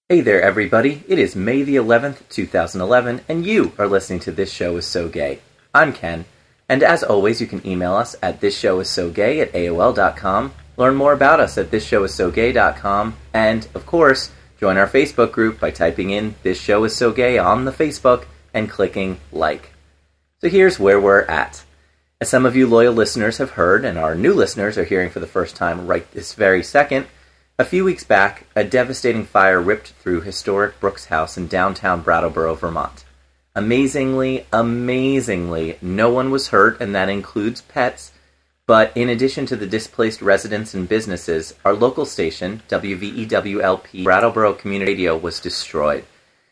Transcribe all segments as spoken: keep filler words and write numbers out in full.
Hey there, everybody. It is May the eleventh, two thousand eleven, and you are listening to This Show Is So Gay. I'm Ken, and as always, you can email us at thisshowissogay at A O L dot com, learn more about us at thisshowissogay dot com, and, of course, join our Facebook group by typing in This Show Is So Gay on the Facebook and clicking like. So here's where we're at. As some of you loyal listeners have heard, and our new listeners are hearing for the first time right this very second, a few weeks back, a devastating fire ripped through historic Brooks House in downtown Brattleboro, Vermont. Amazingly, amazingly, no one was hurt, and that includes pets. But in addition to the displaced residents and businesses, our local station, W V E W L P Brattleboro Community Radio, was destroyed.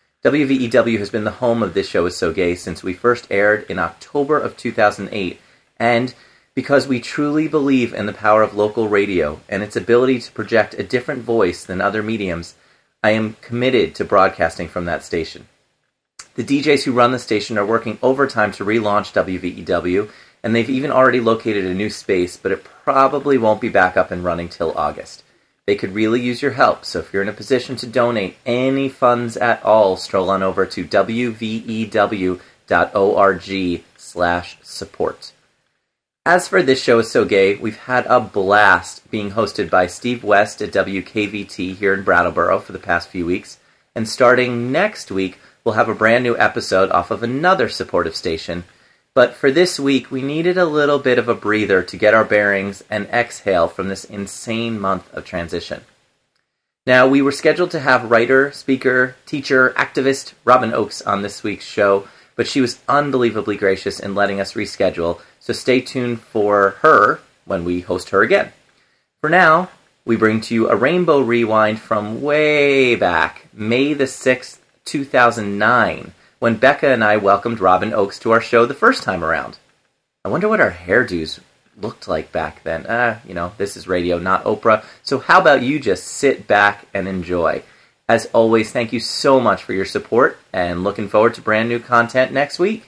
W V E W has been the home of This Show Is So Gay since we first aired in October of two thousand eight, and because we truly believe in the power of local radio and its ability to project a different voice than other mediums, I am committed to broadcasting from that station. The D Js who run the station are working overtime to relaunch W V E W, and they've even already located a new space, but it probably won't be back up and running till August. They could really use your help, so if you're in a position to donate any funds at all, stroll on over to W V E W dot org slash support. As for This Show Is So Gay, we've had a blast being hosted by Steve West at W K V T here in Brattleboro for the past few weeks, and starting next week, we'll have a brand new episode off of another supportive station. But for this week, we needed a little bit of a breather to get our bearings and exhale from this insane month of transition. Now, we were scheduled to have writer, speaker, teacher, activist Robin Oakes on this week's show, but she was unbelievably gracious in letting us reschedule, so stay tuned for her when we host her again. For now, we bring to you a Rainbow Rewind from way back, May the sixth, two thousand nine, when Becca and I welcomed Robin Oakes to our show the first time around. I wonder what our hairdos looked like back then. Ah, you know, this is radio, not Oprah, so how about you just sit back and enjoy. As always, thank you so much for your support, and looking forward to brand new content next week.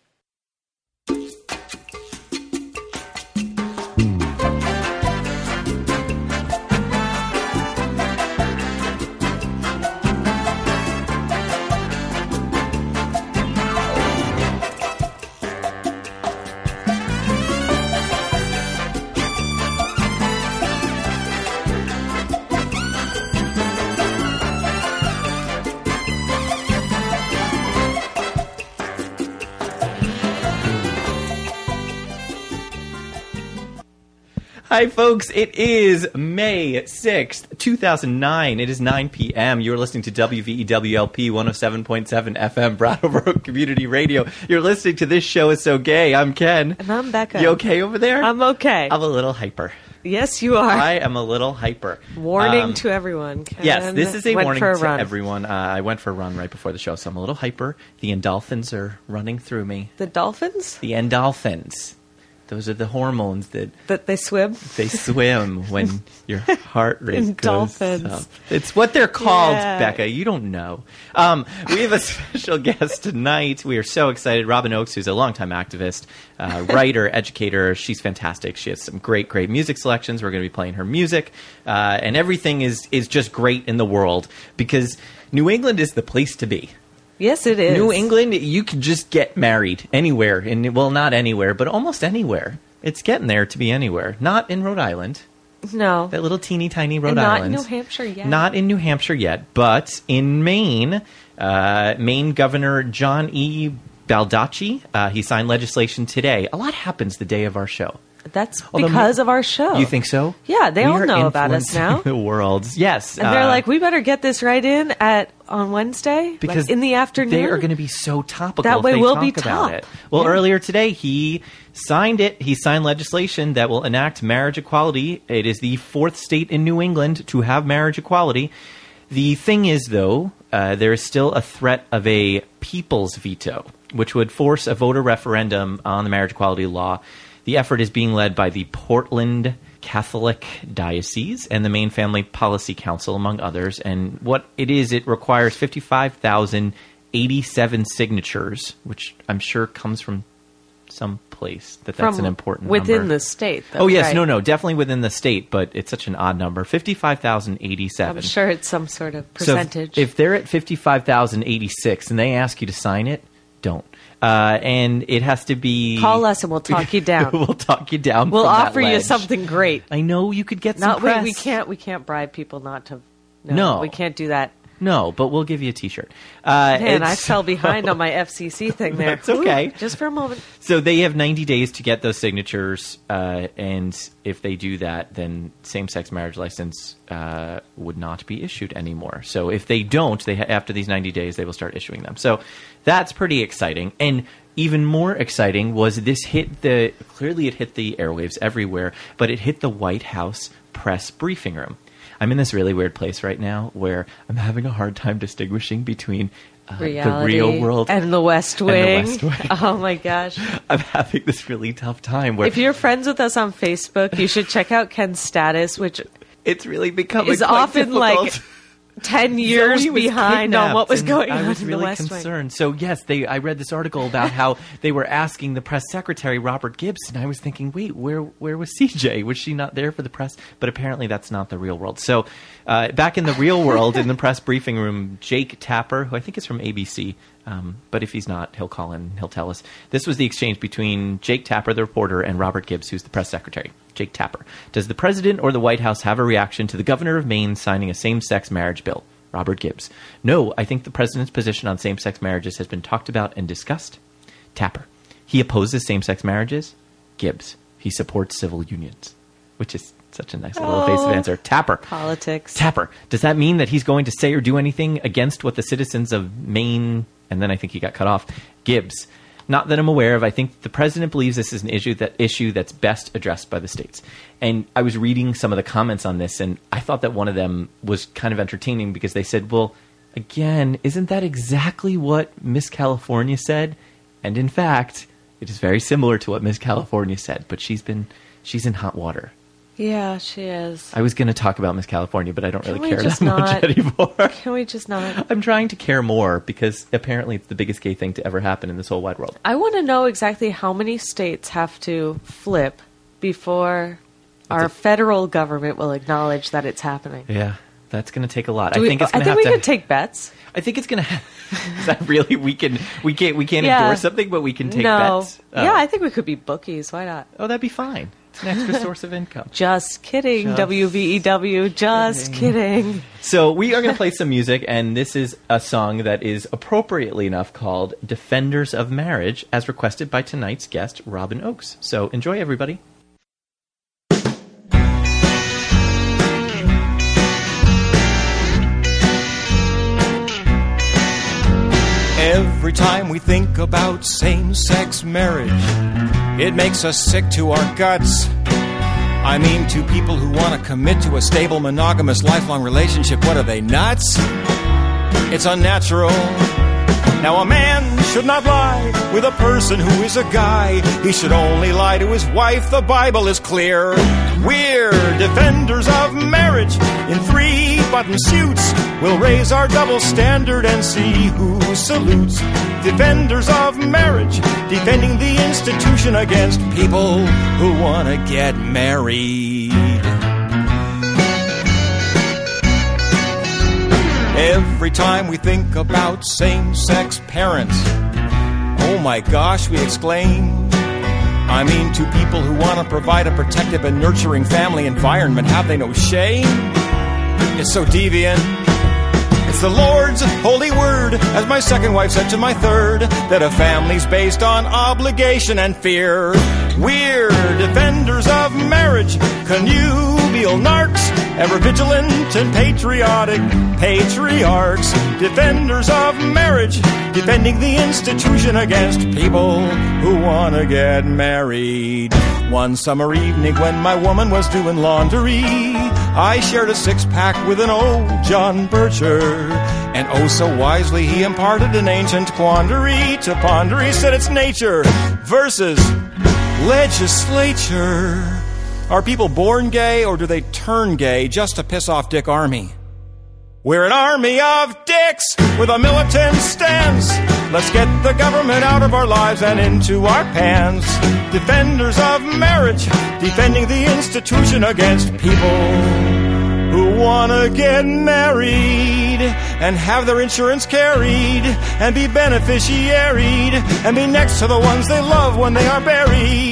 Hi, folks. It is May sixth, two thousand nine. It is nine p.m. You're listening to W V E W L P one oh seven point seven F M Brattleboro Community Radio. You're listening to This Show Is So Gay. I'm Ken. And I'm Becca. You okay over there? I'm okay. I'm a little hyper. Yes, you are. I am a little hyper. Warning um, to everyone. Ken yes, this is a went warning for a to run. everyone. Uh, I went for a run right before the show, so I'm a little hyper. The endorphins are running through me. The dolphins? The endorphins. Those are the hormones that That they swim? they swim when your heart rate goes Dolphins. up. It's what they're called, Yeah. Becca. You don't know. Um, we have a special guest tonight. We are so excited. Robin Oakes, who's a longtime activist, uh, writer, educator. She's fantastic. She has some great, great music selections. We're going to be playing her music. Uh, and everything is, is just great in the world because New England is the place to be. Yes, it is. New England, you can just get married anywhere. And well, not anywhere, but almost anywhere. It's getting there to be anywhere. Not in Rhode Island. No. That little teeny tiny Rhode and not Island. in New Hampshire yet. Not in New Hampshire yet, but in Maine, uh, Maine Governor John E. Baldacci, uh, he signed legislation today. A lot happens the day of our show. That's Although because of our show. You think so? Yeah, they We all are know about us influencing now. The world, yes. And they're uh, like, we better get this right in at on Wednesday, because like in the afternoon. they are going to be so topical. That if way they we'll talk be about top. it. Well, Yeah. earlier today he signed it. He signed legislation that will enact marriage equality. It is the fourth state in New England to have marriage equality. The thing is, though, uh, there is still a threat of a people's veto, which would force a voter referendum on the marriage equality law. The effort is being led by the Portland Catholic Diocese and the Maine Family Policy Council, among others. And what it is, it requires fifty-five thousand eighty-seven signatures, which I'm sure comes from some place that that's From an important within number. the state, though. Oh, yes. right? No, no. Definitely within the state, but it's such an odd number. fifty-five thousand eighty-seven. I'm sure it's some sort of So if- percentage. if they're at fifty-five thousand eighty-six and they ask you to sign it, don't. Uh, and it has to be... Call us and we'll talk you down. We'll talk you down We'll from that offer you ledge. something great. I know you could get some Not we, press. we can't we can't bribe people not to. No, No. we can't do that. No, but we'll give you a T-shirt. Uh, Man, and I so- fell behind on my F C C thing there. That's okay. Ooh, just for a moment. So they have ninety days to get those signatures, uh, and if they do that, then same-sex marriage license uh, would not be issued anymore. So if they don't, they ha- after these ninety days, they will start issuing them. So that's pretty exciting. And even more exciting was this hit the clearly it hit the airwaves everywhere, but it hit the White House press briefing room. I'm in this really weird place right now where I'm having a hard time distinguishing between uh, the Reality real world and the West and the Wing. West Wing. Oh my gosh! I'm having this really tough time where If you're friends with us on Facebook, you should check out Ken's status, which it's really becoming is quite often difficult. like ten years Zoe was behind on what was kidnapped, going and on I was in really the West Wing. concerned. So yes, they. I read this article about how they were asking the press secretary Robert Gibbs, and I was thinking, wait, where where was C J? Was she not there for the press? But apparently, that's not the real world. So uh, back in the real world, in the press briefing room, Jake Tapper, who I think is from A B C. Um, but if he's not, he'll call in. He'll tell us. This was the exchange between Jake Tapper, the reporter, and Robert Gibbs, who's the press secretary. Jake Tapper. Does the president or the White House have a reaction to the governor of Maine signing a same-sex marriage bill? Robert Gibbs. No, I think the president's position on same-sex marriages has been talked about and discussed. Tapper. He opposes same-sex marriages. Gibbs. He supports civil unions. Which is such a nice little Oh. evasive answer. Tapper. Politics. Tapper. Does that mean that he's going to say or do anything against what the citizens of Maine... And then I think he got cut off. Gibbs. Not that I'm aware of. I think the president believes this is an issue that issue that's best addressed by the states. And I was reading some of the comments on this, and I thought that one of them was kind of entertaining because they said, well, again, isn't that exactly what Miss California said? And in fact, it is very similar to what Miss California said, but she's been she's in hot water. Yeah, she is. I was going to talk about Miss California, but I don't Can really we care just that much not? anymore. Can we just not? I'm trying to care more because apparently it's the biggest gay thing to ever happen in this whole wide world. I want to know exactly how many states have to flip before our a- federal government will acknowledge that it's happening. Yeah, that's going to take a lot. Do I we- think it's I going to think have we to. could take bets. I think it's going to. Is that really we can we can't we can't Yeah. endorse something, but we can take no. bets. Oh. Yeah, I think we could be bookies. Why not? Oh, that'd be fine. It's an extra source of income. Just kidding, Just W V E W. Just kidding. So we are going to play some music, and this is a song that is appropriately enough called "Defenders of Marriage," as requested by tonight's guest, Robin Oakes. So enjoy, everybody. Every time we think about same-sex marriage, it makes us sick to our guts. I mean, to people who want to commit to a stable, monogamous, lifelong relationship, what are they, nuts? It's unnatural. Now, a man should not lie with a person who is a guy. He should only lie to his wife. The Bible is clear. We're defenders of marriage in three-button suits. We'll raise our double standard and see who salutes. Defenders of marriage, defending the institution against people who want to get married. Every time we think about same-sex parents, oh my gosh, we exclaim. I mean, to people who want to provide a protective and nurturing family environment, have they no shame? It's so deviant. It's the Lord's holy word, as my second wife said to my third, that a family's based on obligation and fear. We're defenders of marriage, connubial narcs, ever vigilant and patriotic patriarchs. Defenders of marriage, defending the institution against people who want to get married. One summer evening when my woman was doing laundry, I shared a six-pack with an old John Bircher. And oh so wisely he imparted an ancient quandary to ponder. He said it's nature versus legislature. Are people born gay or do they turn gay just to piss off Dick Armey? We're an army of dicks with a militant stance. Let's get the government out of our lives and into our pants. Defenders of marriage, defending the institution against people who want to get married and have their insurance carried and be beneficiaried and be next to the ones they love when they are buried.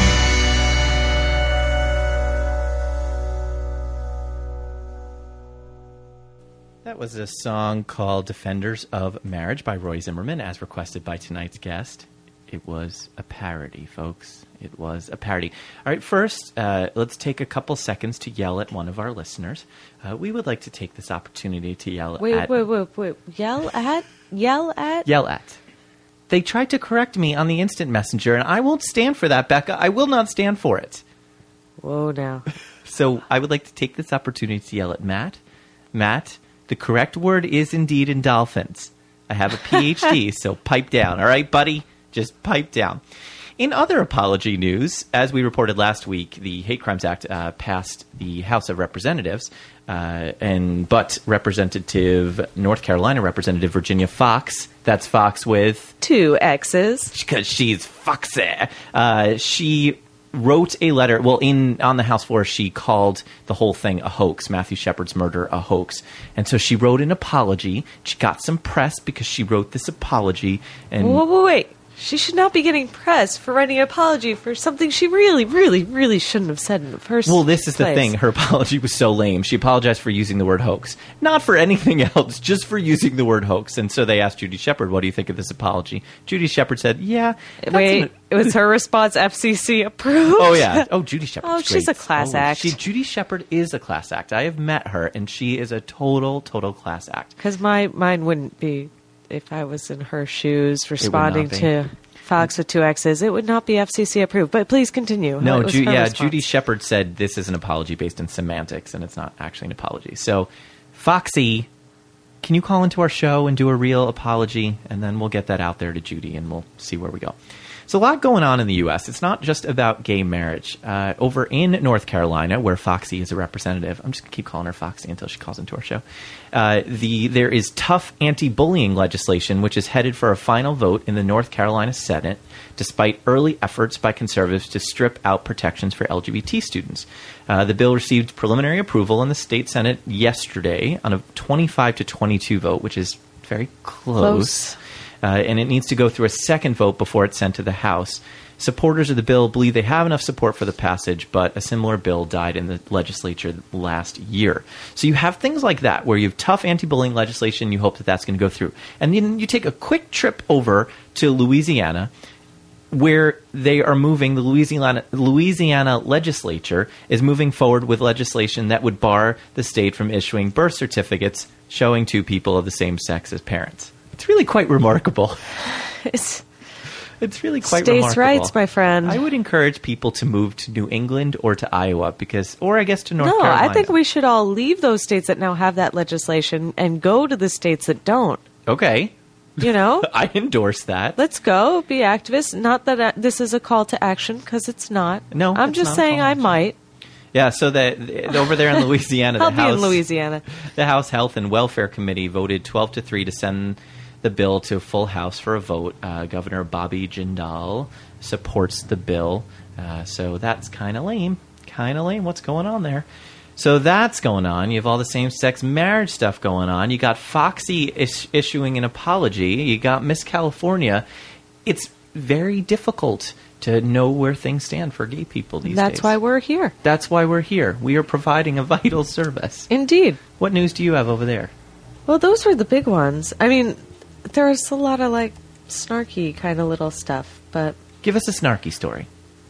That was a song called Defenders of Marriage by Roy Zimmerman, as requested by tonight's guest. It was a parody, folks. It was a parody. All right, first, uh, let's take a couple seconds to yell at one of our listeners. Uh, we would like to take this opportunity to yell wait, at... Wait, wait, wait, wait. Yell at? Yell at? Yell at. They tried to correct me on the instant messenger, and I won't stand for that, Becca. I will not stand for it. Whoa, now. So I would like to take this opportunity to yell at Matt. Matt, the correct word is indeed in dolphins. I have a P H D, so pipe down. All right, buddy? Just pipe down. In other apology news, as we reported last week, the Hate Crimes Act uh, passed the House of Representatives, uh, and but Representative North Carolina Representative Virginia Fox, that's Fox with two X's, because she's foxy. Uh, she wrote a letter. Well, in on the House floor, she called the whole thing a hoax, Matthew Shepard's murder a hoax, and so she wrote an apology. She got some press because she wrote this apology. And wait, wait, wait. She should not be getting press for writing an apology for something she really, really, really shouldn't have said in the first place. Well, this is the thing. Her apology was so lame. She apologized for using the word hoax. Not for anything else, just for using the word hoax. And so they asked Judy Shepard, what do you think of this apology? Judy Shepard said, yeah. Wait, an- it was her response, F C C approved? Oh, yeah. Oh, Judy Shepard. Oh, she's great. a class oh, act. She, Judy Shepard is a class act. I have met her, and she is a total, total class act. Because my mine wouldn't be, if I was in her shoes, responding to Fox with two X's, it would not be F C C approved. But please continue. No, Ju- yeah, response? Judy Shepard said this is an apology based in semantics, and it's not actually an apology. So, Foxy, can you call into our show and do a real apology? And then we'll get that out there to Judy, and we'll see where we go. So a lot going on in the U S. It's not just about gay marriage. Uh, over in North Carolina, where Foxy is a representative, I'm just going to keep calling her Foxy until she calls into our show, uh, the there is tough anti-bullying legislation, which is headed for a final vote in the North Carolina Senate, despite early efforts by conservatives to strip out protections for L G B T students. Uh, the bill received preliminary approval in the state Senate yesterday on a twenty-five to twenty-two vote, which is very close. close. Uh, and it needs to go through a second vote before it's sent to the House. Supporters of the bill believe they have enough support for the passage, but a similar bill died in the legislature last year. So you have things like that, where you have tough anti-bullying legislation, you hope that that's going to go through. And then you take a quick trip over to Louisiana, where they are moving, the Louisiana, Louisiana legislature is moving forward with legislation that would bar the state from issuing birth certificates showing two people of the same sex as parents. It's really quite remarkable. It's, it's really quite states' remarkable. States' rights, my friend. I would encourage people to move to New England or to Iowa, because, or I guess to North no, Carolina. No, I think we should all leave those states that now have that legislation and go to the states that don't. Okay. You know? I endorse that. Let's go, be activists. Not that I, this is a call to action, because it's not. No, I'm it's just not saying I action. might. Yeah, so that over there in Louisiana, the I'll House, be in Louisiana. The House Health and Welfare Committee voted twelve to three to send the bill to full House for a vote. Uh, Governor Bobby Jindal supports the bill, uh, so that's kind of lame. Kind of lame. What's going on there? So that's going on. You have all the same-sex marriage stuff going on. You got Foxy is- issuing an apology. You got Miss California. It's very difficult to know where things stand for gay people these That's days. That's why we're here. That's why we're here. We are providing a vital service. Indeed. What news do you have over there? Well, those were the big ones. I mean, there's a lot of, like, snarky kind of little stuff, but... Give us a snarky story.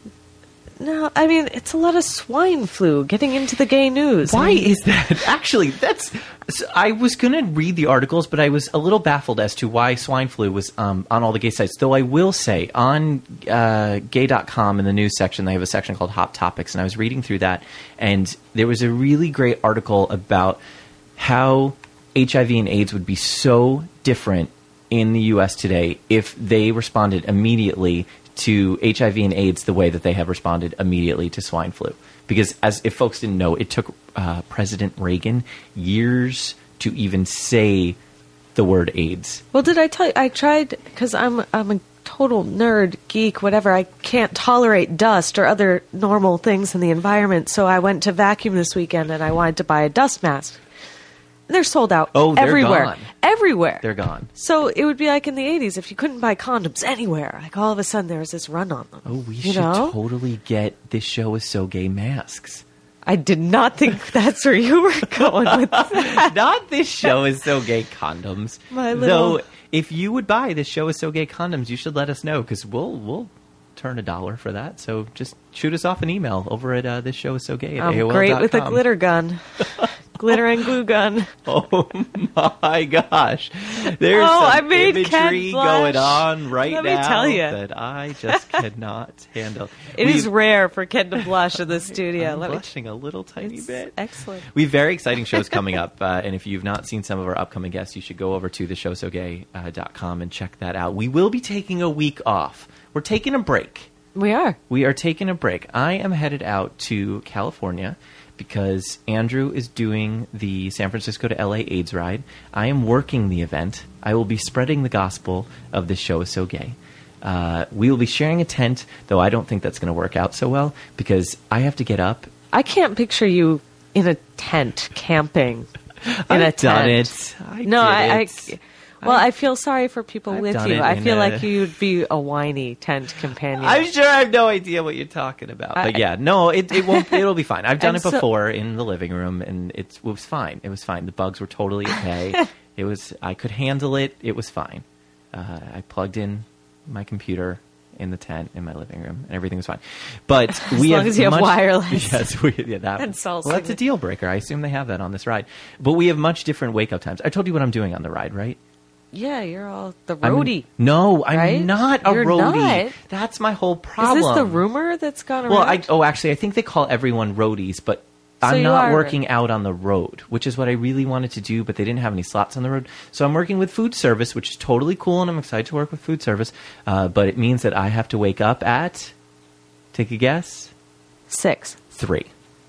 No, I mean, it's a lot of swine flu getting into the gay news. Why I mean, is that? Actually, that's... So I was going to read the articles, but I was a little baffled as to why swine flu was um, on all the gay sites. Though I will say, on uh, gay dot com in the news section, they have a section called Hot Topics, and I was reading through that, and there was a really great article about how H I V and AIDS would be so different in the U S today if they responded immediately to H I V and AIDS the way that they have responded immediately to swine flu. Because, as if folks didn't know, it took uh, President Reagan years to even say the word AIDS. Well, did I tell you? I tried, because I'm, I'm a total nerd, geek, whatever. I can't tolerate dust or other normal things in the environment, so I went to Vacuum this weekend and I wanted to buy a dust mask. They're sold out oh, they're everywhere. Gone. Everywhere. They're gone. So it would be like in the eighties if you couldn't buy condoms anywhere. Like all of a sudden there was this run on them. Oh, we you should know? totally get This Show Is So Gay masks. I did not think that's where you were going with that. Not This Show Is So Gay condoms. My little... Though, if you would buy This Show Is So Gay condoms, you should let us know, because we'll we'll turn a dollar for that. So just shoot us off an email over at uh, This Show Is So Gay at I'm A O L dot com. great with a glitter gun. Glitter and glue gun. Oh my gosh. There's oh, some I made imagery Ken blush. going on right Let now me tell you. that I just cannot handle. It We've, is rare for Ken to blush in the studio. I'm Let blushing a little tiny it's bit. Excellent. We have very exciting shows coming up, uh, and if you've not seen some of our upcoming guests, you should go over to the show so gay dot com and check that out. We will be taking a week off. We're taking a break. We are. We are taking a break. I am headed out to California because Andrew is doing the San Francisco to L A AIDS ride. I am working the event. I will be spreading the gospel of This Show Is So Gay. Uh, we will be sharing a tent, though I don't think that's going to work out so well because I have to get up. I can't picture you in a tent camping. In I've a tent. done it. I no, did I, it. I. Well, I feel sorry for people I've with done you. it I in feel a- like you'd be a whiny tent companion. I'm sure I have no idea what you're talking about. I- But yeah, no, it, it won't. It'll be fine. I've done And it so- before in the living room, and it's, it was fine. It was fine. The bugs were totally okay. It was. I could handle it. It was fine. Uh, I plugged in my computer in the tent in my living room, and everything was fine. But As we long have as you have much, wireless. Yes, we, yeah, that, And cell well, that's a service. deal breaker. I assume they have that on this ride. But we have much different wake up times. I told you what I'm doing on the ride, right? Yeah, you're all the I'm- roadie. no, I'm right? not a You're roadie. not. That's my whole problem. Is this the rumor that's gone around? Well, I, oh, actually, I think they call everyone roadies, but I'm you not are- working out on the road, which is what I really wanted to do, but they didn't have any slots on the road. So I'm working with food service, which is totally cool, and I'm excited to work with food service. Uh, but it means that I have to wake up at, take a guess, Six. three.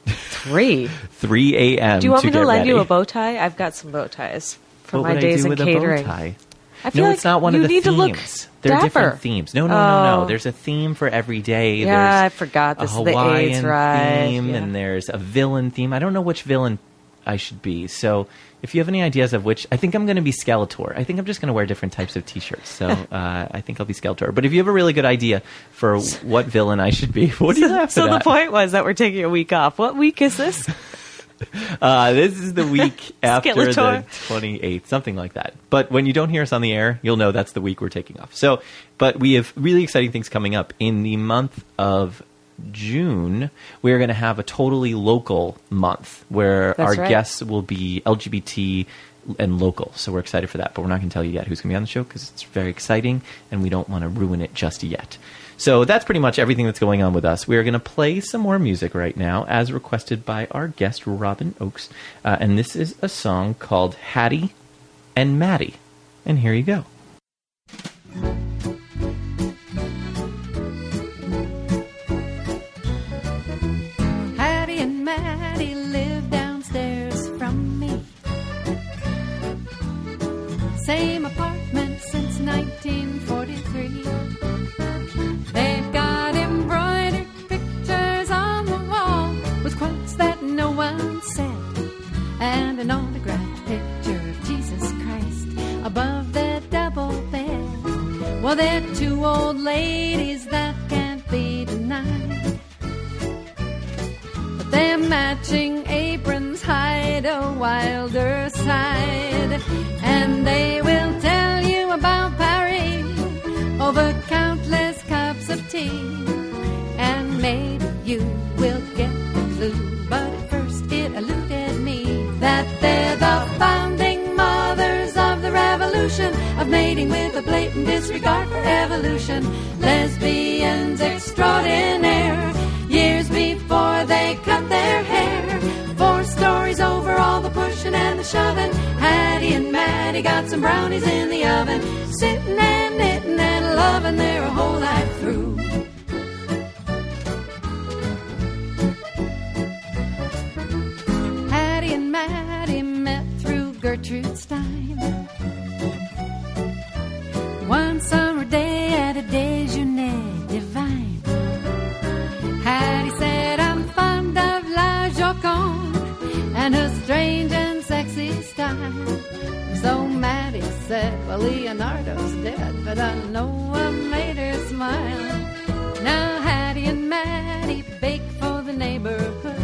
Three. three a.m. Do you want to me to get lend ready. you a bow tie? I've got some bow ties for What my would days I do in with catering. a bow tie? I feel No, like it's not one you of the need themes. to look They're dapper. different themes. No, no, no, no. Oh. There's a theme for every day. Yeah, There's I forgot. This a is the Hawaiian AIDS ride. theme, Yeah. and there's a villain theme. I don't know which villain I should be. So if you have any ideas of which, I think I'm going to be Skeletor. I think I'm just going to wear different types of T-shirts. So uh, I think I'll be Skeletor. But if you have a really good idea for what villain I should be, what do you laugh So at? the point was that we're taking a week off. What week is this? Uh, this is the week after Skeletor. the twenty-eighth, something like that. But when you don't hear us on the air, you'll know that's the week we're taking off. So, but we have really exciting things coming up. In the month of June, we're going to have a totally local month where That's our right. guests will be L G B T and local. So we're excited for that. But we're not going to tell you yet who's going to be on the show because it's very exciting and we don't want to ruin it just yet. So that's pretty much everything that's going on with us. We are going to play some more music right now, as requested by our guest, Robin Oakes. Uh, and this is a song called Hattie and Maddie. And here you go. Hattie and Maddie live downstairs from me. Same apartment since nineteen forty-three. They've got embroidered pictures on the wall with quotes that no one said, and an autographed picture of Jesus Christ above their double bed. Well, they're two old ladies that can't be denied, but their matching aprons hide a wilder side, and they will tell you about Paris over countless cups of tea, and maybe you will get the clue, but at first it eluded me that they're the founding mothers of the revolution of mating with a blatant disregard for evolution. Lesbians extraordinaire, years before they cut their hair. Four stories over, all the pushing and the shoving. Hattie and Maddie got some brownies in the oven, sitting and knitting and loving their whole life through. Hattie and Maddie met through Gertrude Stein. One summer day at a déjeuner divine, Hattie said, I'm fond of La Joconde and her strange and sexy style. So Maddie said, well, Leonardo's dead, but I know I made her smile. Now Hattie and Maddie bake for the neighborhood.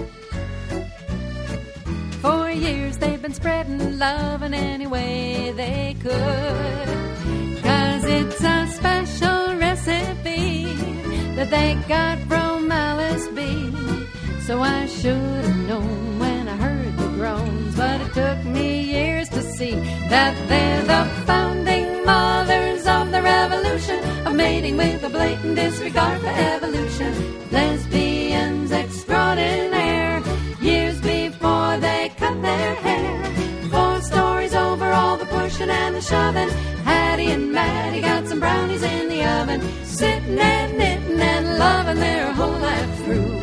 For years they've been spreading love in any way they could. 'Cause it's a special recipe that they got from Alice B. So I should have known when I heard the groans, but it took me years to see that they're the founding mothers of the revolution of mating with a blatant disregard for evolution. Lesbians extraordinaire, years before they cut their hair. Four stories over all the pushing and the shoving. Hattie and Maddie got some brownies in the oven, sitting and knitting and loving their whole life through.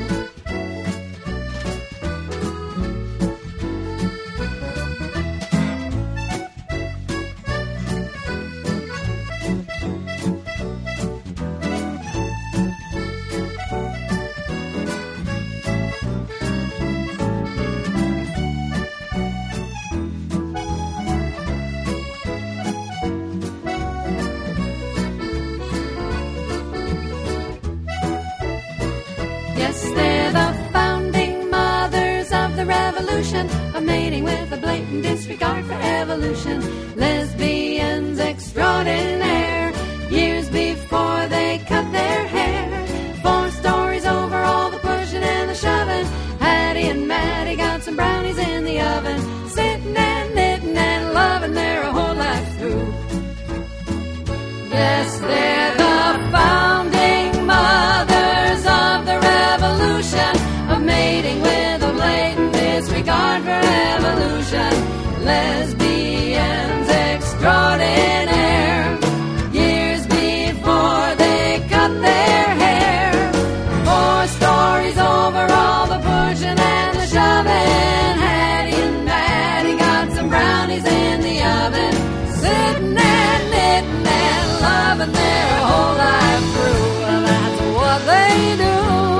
Of mating with a blatant disregard for evolution. Lesbians extraordinaire, years before they cut their hair. Four stories over all the pushing and the shoving. Hattie and Maddie got some brownies in the oven, sitting and knitting and loving their whole life through. Yes, they're the founding mothers of the revolution of mating with a blatant disregard for evolution. Lesbians extraordinaire, years before they cut their hair. Four stories over all the pushing and the shoving. Hattie and Maddie got some brownies in the oven, sitting and knitting and loving their whole life through. Well, that's what they do.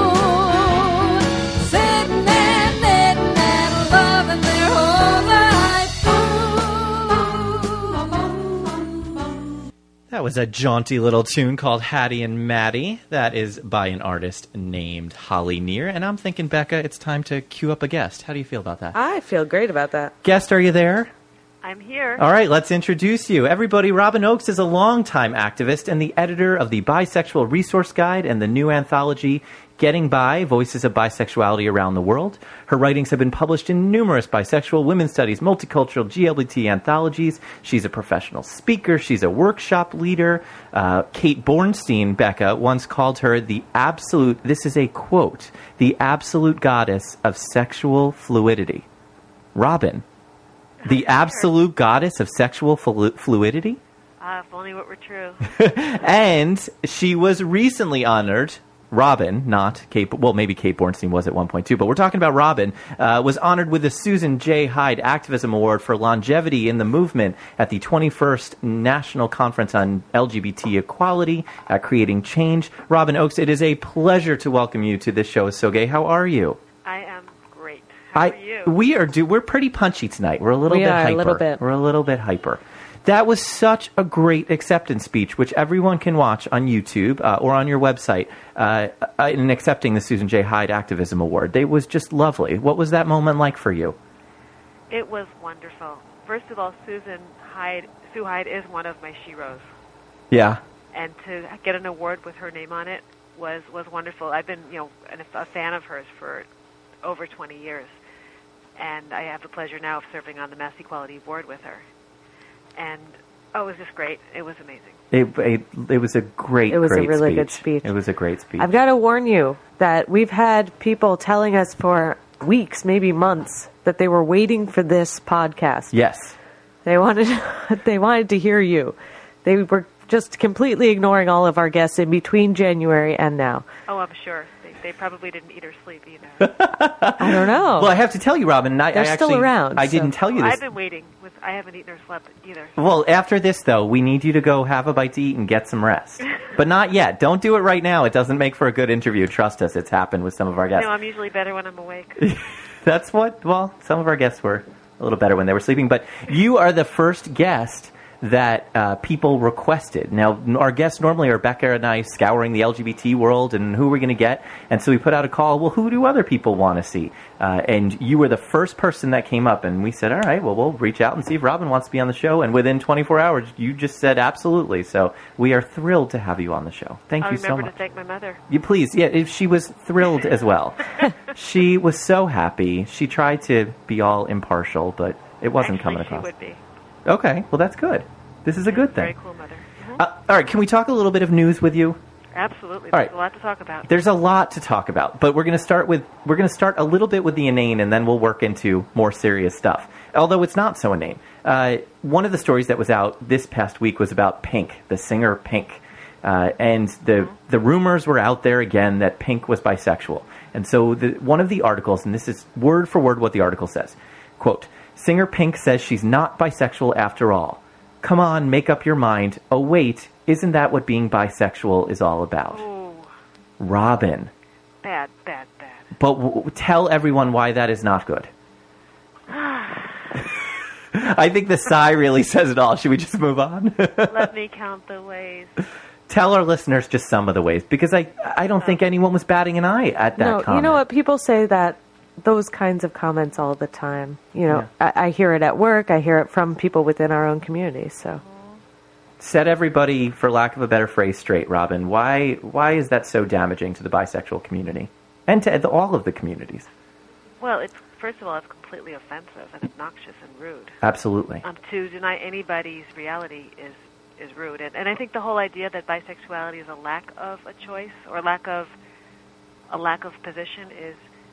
That was a jaunty little tune called Hattie and Maddie. That is by an artist named Holly Near. And I'm thinking, Becca, it's time to cue up a guest. How do you feel about that? I feel great about that. Guest, are you there? I'm here. All right, let's introduce you. Everybody, Robin Oakes is a longtime activist and the editor of the Bisexual Resource Guide and the new anthology, Getting Bi, Voices of Bisexuality Around the World. Her writings have been published in numerous bisexual, women's studies, multicultural, G L B T anthologies. She's a professional speaker. She's a workshop leader. Uh, Kate Bornstein, Becca, once called her the absolute, this is a quote, the absolute goddess of sexual fluidity. Robin, the absolute goddess of sexual flu- fluidity? Uh, if only it were true. And she was recently honored, Robin, not Kate, well, maybe Kate Bornstein was at one point too, but we're talking about Robin, uh, was honored with the Susan J. Hyde Activism Award for longevity in the movement at the twenty-first National Conference on L G B T Equality at Creating Change. Robin Oakes, it is a pleasure to welcome you to This Show Is So Gay. How are you? I am great. How I, are you? We are, do, we're pretty punchy tonight. We're a little we bit are, hyper. a little bit. We're a little bit hyper. That was such a great acceptance speech, which everyone can watch on YouTube uh, or on your website uh, in accepting the Susan J. Hyde Activism Award. It was just lovely. What was that moment like for you? It was wonderful. First of all, Susan Hyde, Sue Hyde is one of my sheroes. Yeah. And to get an award with her name on it was, was wonderful. I've been, you know, a fan of hers for over twenty years. And I have the pleasure now of serving on the Mass Equality Board with her. And, oh, it was just great. It was amazing. It, it, it was a great, It was great a really speech. good speech. It was a great speech. I've got to warn you that we've had people telling us for weeks, maybe months, that they were waiting for this podcast. Yes. They wanted they wanted to hear you. They were just completely ignoring all of our guests in between January and now. Oh, I'm sure. They, they probably didn't eat or sleep either. I don't know. Well, I have to tell you, Robin, I, They're I actually, still around, I so- didn't tell you this. I've been waiting. With, I haven't eaten or slept either. Well, after this, though, we need you to go have a bite to eat and get some rest. But not yet. Don't do it right now. It doesn't make for a good interview. Trust us. It's happened with some of our guests. No, I'm usually better when I'm awake. That's what, well, some of our guests were a little better when they were sleeping. But you are the first guest that uh, people requested. Now, our guests normally are Becca and I scouring the L G B T world and who we're going to get. And so we put out a call, well, who do other people want to see? Uh, and you were the first person that came up. And we said, all right, well, we'll reach out and see if Robin wants to be on the show. And within twenty-four hours, you just said absolutely. So we are thrilled to have you on the show. Thank I'll you so remember much. to thank my mother. You please, yeah, if she was thrilled as well. She was so happy. She tried to be all impartial, but it wasn't Actually, coming she across. would be. Okay, well, that's good. This is a good Very thing. cool mother. Mhm. Uh, all right, can we talk a little bit of news with you? Absolutely. all There's right. a lot to talk about. There's a lot to talk about, but we're going to start with we're going to start a little bit with the inane, and then we'll work into more serious stuff. Although it's not so inane. Uh, one of the stories that was out this past week was about Pink, the singer Pink, uh, and the Mm-hmm. the rumors were out there again that Pink was bisexual. And so the, one of the articles, and this is word for word what the article says, quote, "Singer Pink says she's not bisexual after all. Come on, make up your mind. Oh, wait, isn't that what being bisexual is all about?" Ooh, Robin, bad, bad, bad. but w- w- tell everyone why that is not good. I think the sigh really says it all. Should we just move on? Let me count the ways. Tell our listeners just some of the ways, because I I don't think anyone was batting an eye at that No, comment. you know what? People say that those kinds of comments all the time. You know, I, I hear it at work. I hear it from people within our own community. So Set everybody, for lack of a better phrase, straight, Robin. Why why is that so damaging to the bisexual community and to the, all of the communities? Well, it's first of all, it's completely offensive and obnoxious and rude. Absolutely. Um, to deny anybody's reality is is rude, and, and I think the whole idea that bisexuality is a lack of a choice or lack of a lack of position is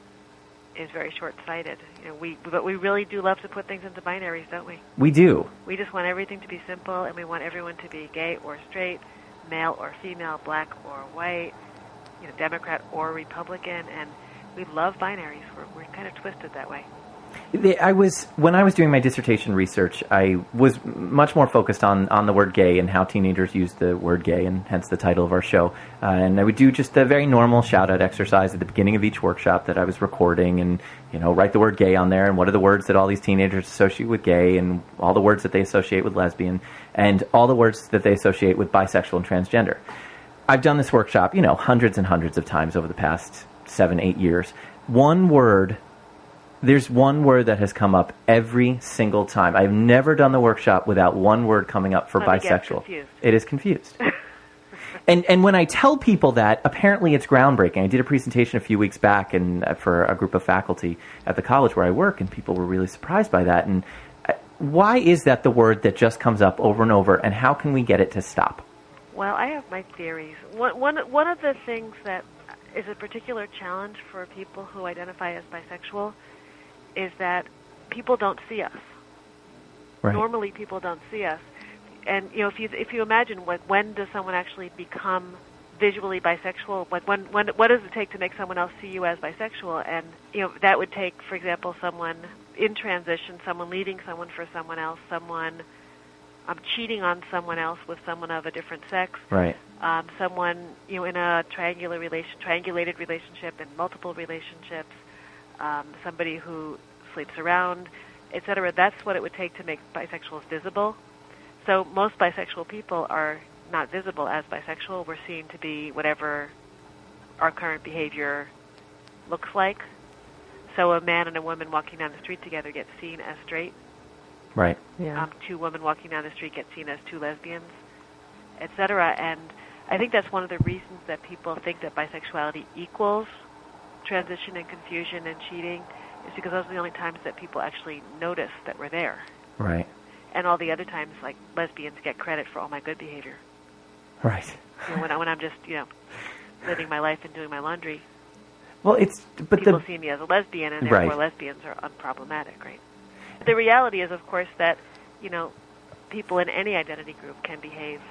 is very short-sighted. You know, we but we really do love to put things into binaries, don't we? We do. We just want everything to be simple, and we want everyone to be gay or straight, male or female, black or white, you know, Democrat or Republican, and we love binaries. We're we're kind of twisted that way. The- I was when I was doing my dissertation research, I was much more focused on, on the word gay and how teenagers use the word gay, and hence the title of our show. Uh, and I would do just a very normal shout-out exercise at the beginning of each workshop that I was recording, and you know, write the word gay on there, and what are the words that all these teenagers associate with gay, and all the words that they associate with lesbian, and all the words that they associate with bisexual and transgender. I've done this workshop, you know, hundreds and hundreds of times over the past seven, eight years. One word. There's one word that has come up every single time. I've never done the workshop without one word coming up for Let me guess, bisexual. confused. It is confused. and and when I tell people that, apparently it's groundbreaking. I did a presentation a few weeks back and uh, for a group of faculty at the college where I work, and people were really surprised by that. And uh, why is that the word that just comes up over and over, and how can we get it to stop? Well, I have my theories. One, one, one of the things that is a particular challenge for people who identify as bisexual is that people don't see us. Right. Normally, people don't see us. And, you know, if you if you imagine, like, when does someone actually become visually bisexual? Like, when, when, what does it take to make someone else see you as bisexual? And, you know, that would take, for example, someone in transition, someone leaving someone for someone else, someone um, cheating on someone else with someone of a different sex. Right. Um, someone, you know, in a triangular relation, triangulated relationship, in multiple relationships, um, somebody who sleeps around, et cetera. That's what it would take to make bisexuals visible. So most bisexual people are not visible as bisexual. We're seen to be whatever our current behavior looks like. So a man and a woman walking down the street together get seen as straight. Right. yeah. Um, two women walking down the street get seen as two lesbians, et cetera. And I think that's one of the reasons that people think that bisexuality equals transition and confusion and cheating, is because those are the only times that people actually notice that we're there. Right. And all the other times, like, lesbians get credit for all my good behavior. Right. You know, when, I, when I'm just, you know, living my life and doing my laundry, Well, it's but people the see me as a lesbian, and Right. therefore lesbians are unproblematic, right? The reality is, of course, that, you know, people in any identity group can behave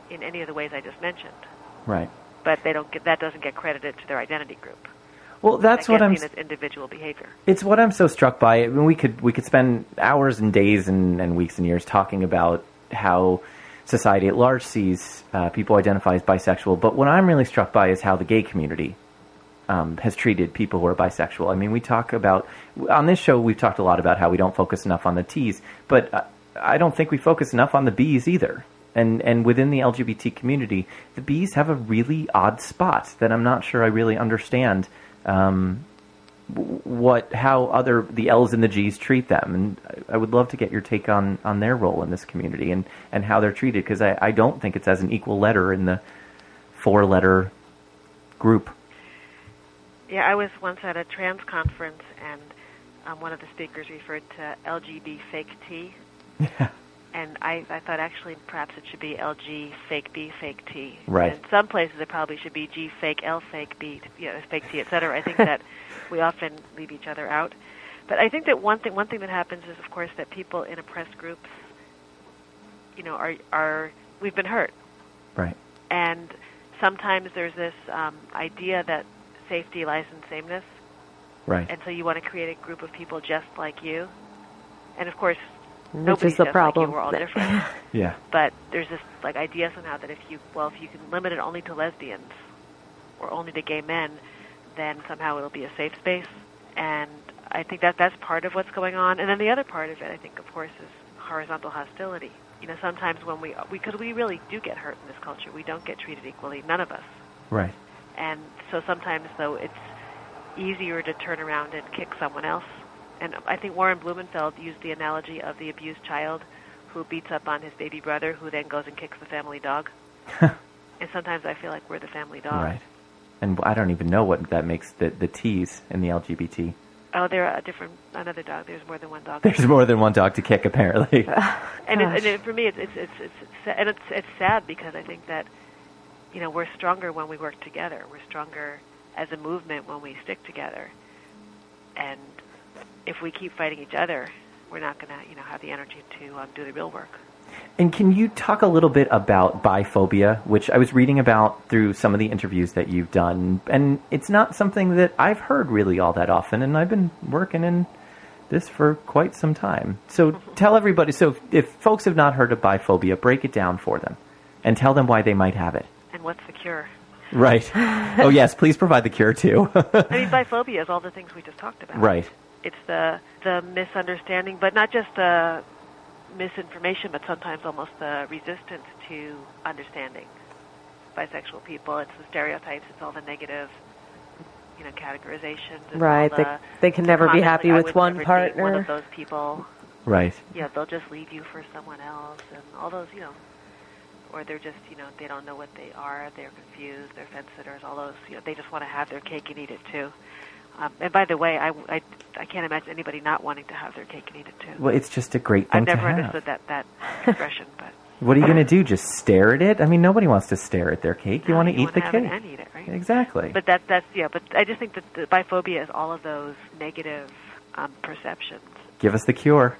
in any of the ways I just mentioned. Right. But they don't get that doesn't get credited to their identity group. Well, that's that what gets I'm. seen as individual behavior. It's what I'm so struck by. I mean, we could we could spend hours and days and, and weeks and years talking about how society at large sees uh, people identify as bisexual. But what I'm really struck by is how the gay community um, has treated people who are bisexual. I mean, we talk about on this show we've talked a lot about how we don't focus enough on the T's, but uh, I don't think we focus enough on the B's either. And and within the L G B T community, the B's have a really odd spot that I'm not sure I really understand. Um, what how other the L's and the G's treat them, and I would love to get your take on, on their role in this community and, and how they're treated, because I, I don't think it's as an equal letter in the four letter group. Yeah, I was once at a trans conference, and um, one of the speakers referred to L G B fake T. Yeah. And I, I thought actually perhaps it should be L G fake B fake T. Right. In some places it probably should be G fake L fake B, you know, fake T, et cetera. I think that we often leave each other out. But I think that one thing one thing that happens is, of course, that people in oppressed groups, you know, are are we've been hurt. Right. And sometimes there's this um, idea that safety lies in sameness. Right. And so you want to create a group of people just like you. And of course, Which nobody's is the just problem. like you. We're all different. Yeah. But there's this like idea somehow that if you well if you can limit it only to lesbians or only to gay men, then somehow it'll be a safe space. And I think that that's part of what's going on. And then the other part of it, I think, of course, is horizontal hostility. You know, sometimes when we because we really do get hurt in this culture, we don't get treated equally. None of us. Right. And so sometimes though it's easier to turn around and kick someone else. And I think Warren Blumenfeld used the analogy of the abused child who beats up on his baby brother, who then goes and kicks the family dog. And sometimes I feel like we're the family dog. Right. And I don't even know what that makes the, the T's in the L G B T. Oh, they're a different, another dog. There's more than one dog. There's more than one dog to kick, apparently. and, it, and it, for me, it's it's it's it's, it's and it's it's sad because I think that, you know, we're stronger when we work together. We're stronger as a movement when we stick together. And if we keep fighting each other, we're not going to, you know, have the energy to um, do the real work. And can you talk a little bit about biphobia, which I was reading about through some of the interviews that you've done, and it's not something that I've heard really all that often, and I've been working in this for quite some time. So mm-hmm. tell everybody, so if, if folks have not heard of biphobia, break it down for them, and tell them why they might have it. And what's the cure? Right. Oh, yes, please provide the cure, too. I mean, biphobia is all the things we just talked about. Right. It's the the misunderstanding, but not just the misinformation, but sometimes almost the resistance to understanding bisexual people. It's the stereotypes. It's all the negative, you know, categorizations. It's right. all The, the, they can never be happy like, with one partner. One of those people. Right. Yeah, they'll just leave you for someone else, and all those, you know, or they're just, you know, they don't know what they are. They're confused. They're fence sitters. All those, you know, they just want to have their cake and eat it too. Um, and by the way, I, I, I can't imagine anybody not wanting to have their cake and eat it too. Well, it's just a great thing I've never to have. understood that, that expression, but... What are you going to do, just stare at it? I mean, nobody wants to stare at their cake. You no, want to you eat want the to have cake. It and eat it, right? Exactly. But that, that's, yeah, but I just think that the biphobia is all of those negative um, perceptions. Give us the cure.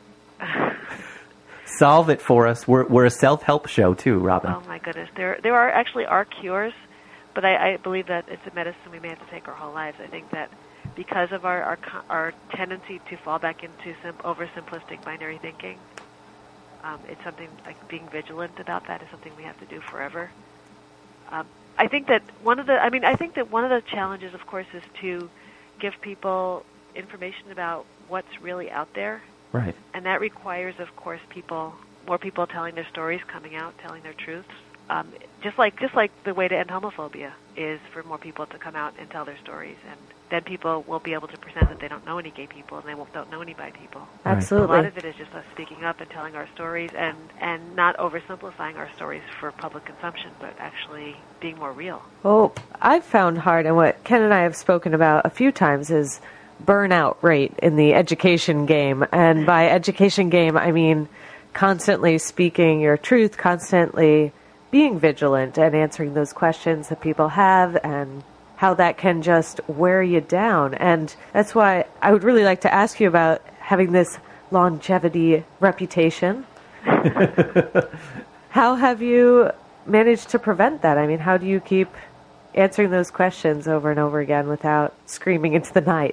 Solve it for us. We're we're a self-help show, too, Robin. Oh, my goodness. There there are actually are cures, but I, I believe that it's a medicine we may have to take our whole lives. I think that because of our, our, our tendency to fall back into sim- oversimplistic binary thinking, um, it's something like being vigilant about that is something we have to do forever. Um, I think that one of the, I mean, I think that one of the challenges, of course, is to give people information about what's really out there. Right. And that requires, of course, people, more people telling their stories, coming out, telling their truths. Um, just like just like the way to end homophobia is for more people to come out and tell their stories, and then people will be able to present that they don't know any gay people and they won't, don't know any bi people. Right. Absolutely. So a lot of it is just us speaking up and telling our stories and, and not oversimplifying our stories for public consumption, but actually being more real. Well, I've found hard, and what Ken and I have spoken about a few times is burnout rate in the education game. And by education game, I mean constantly speaking your truth, constantly being vigilant and answering those questions that people have, and how that can just wear you down. And that's why I would really like to ask you about having this longevity reputation. How have you manage to prevent that? I mean, how do you keep answering those questions over and over again without screaming into the night?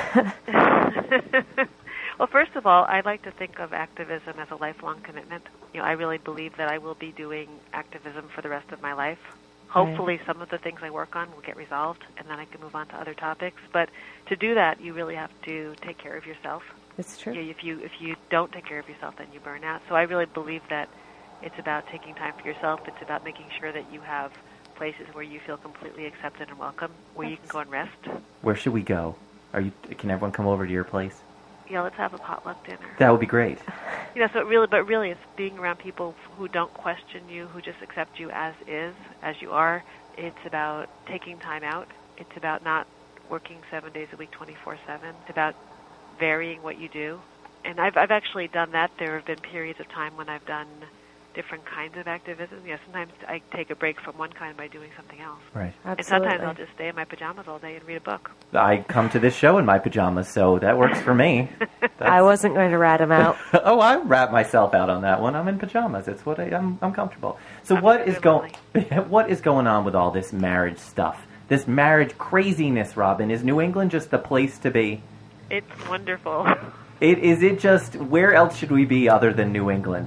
Well, first of all, I like to think of activism as a lifelong commitment. You know, I really believe that I will be doing activism for the rest of my life. Hopefully some of the things I work on will get resolved, and then I can move on to other topics. But to do that, you really have to take care of yourself. It's true. You know, if you if you don't take care of yourself, then you burn out. So I really believe that it's about taking time for yourself. It's about making sure that you have places where you feel completely accepted and welcome, where you can go and rest. Where should we go? Are you? Can everyone come over to your place? Yeah, let's have a potluck dinner. That would be great. You know, so it really, but really, it's being around people who don't question you, who just accept you as is, as you are. It's about taking time out. It's about not working seven days a week, twenty-four seven. It's about varying what you do. And I've I've actually done that. There have been periods of time when I've done different kinds of activism. You know, sometimes I take a break from one kind by doing something else. Right. Absolutely. And sometimes I'll just stay in my pajamas all day and read a book. I come to this show in my pajamas, so that works for me. I wasn't going to rat him out. Oh, I wrap myself out on that one. I'm in pajamas. It's what I, I'm. I'm comfortable. So I'm what is really going? What is going on with all this marriage stuff? This marriage craziness, Robin. Is New England just the place to be? It's wonderful. It is. It just. Where else should we be other than New England?